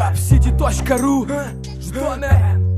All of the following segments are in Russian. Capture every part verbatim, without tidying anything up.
Rap-City точка ру. Житомир.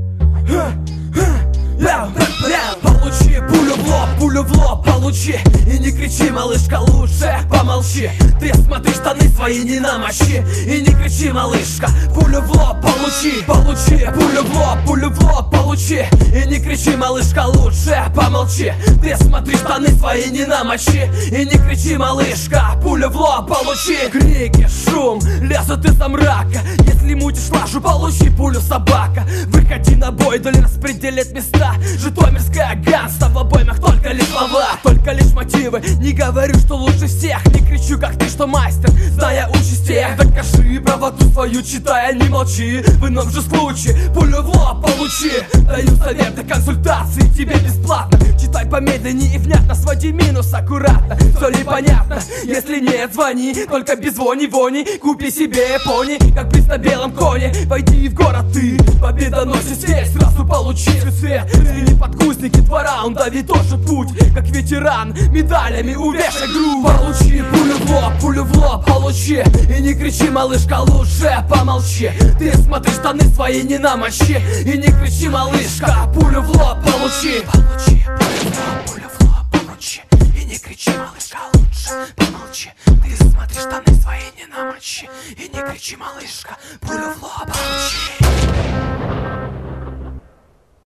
Получи пулю в лоб, пулю в лоб получи. И не кричи, малышка, лучше помолчи. Ты смотри, штаны свои не намочи. И не кричи, малышка, пулю в лоб получи. Получи, пулю в лоб, пулю в лоб получи. И не кричи, малышка, лучше помолчи. Ты смотри, штаны свои не намочи. И не кричи, малышка, пулю в лоб получи. Крики, шум, лезут из-за мрака. Если мутишь лажу, получи пулю, собака. Выходи на бой, доли распределит места. Житомирская ганста, в обоймах только лишь слова, только лишь мотивы. Не говорю, что лучше всех, не кричу, как ты, что мастер, зная участь тех. Докажи правоту свою, читая, не молчи. В ином же случае пулю в лоб получи. Даю советы, консультации тебе бесплатно. Читай помедленнее и внятно, своди минус аккуратно. Все ли понятно? Если нет, звони, только без вони-вони. Купи себе пони, как приз на белом коне. Пойди в город ты, победоносец здесь, сразу получи свет. Или подкусники два раунда, ведь тоже путь, как ветеран, медалями увешай грудь. Получи пулю в лоб, пулю в лоб получи. И не кричи, малышка, лучше помолчи. Ты смотри, штаны свои не намочи. И не кричи, малышка, пулю в лоб получи. Получи, пулю в лоб, пулю в лоб получи. И не кричи, малышка, лучше помолчи. Ты смотри, штаны свои не намочи. И не кричи, малышка, пулю